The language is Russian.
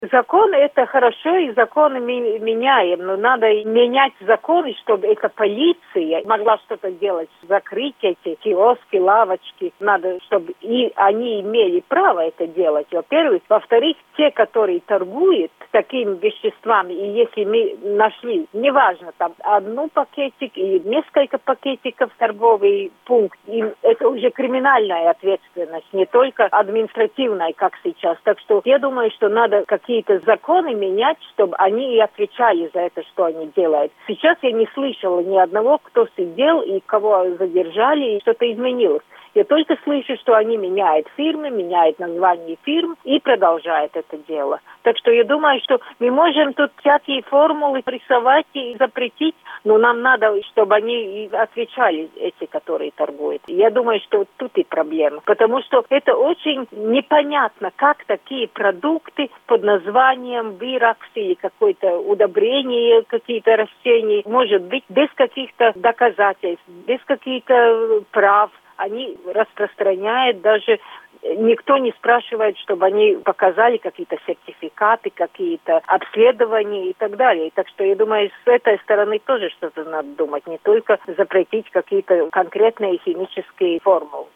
Закон это хорошо, и законы меняем, но надо менять законы, чтобы эта полиция могла что-то делать, закрыть эти киоски, лавочки. Надо, чтобы и они имели право это делать, во-первых. Во-вторых, те, которые торгуют такими веществами, и если мы нашли, неважно, там одну пакетик или несколько пакетиков в торговый пункт, им это уже криминальная ответственность, не только административная, как сейчас. Так что я думаю, что надо какие-то законы менять, чтобы они и отвечали за это, что они делают. Сейчас я не слышала ни одного, кто сидел и кого задержали, и что-то изменилось. Я только слышу, что они меняют фирмы, меняют название фирм и продолжают это дело. Так что я думаю, что мы можем тут всякие формулы рисовать и запретить, но нам надо, чтобы они отвечали, эти, которые торгуют. Я думаю, что тут и проблема. Потому что это очень непонятно, как такие продукты под названием биракс или какое-то удобрение, какие-то растения, может быть, без каких-то доказательств, без каких-то прав. Они распространяют, даже никто не спрашивает, чтобы они показали какие-то сертификаты, какие-то обследования и так далее. Так что я думаю, с этой стороны тоже что-то надо думать, не только запретить какие-то конкретные химические формулы.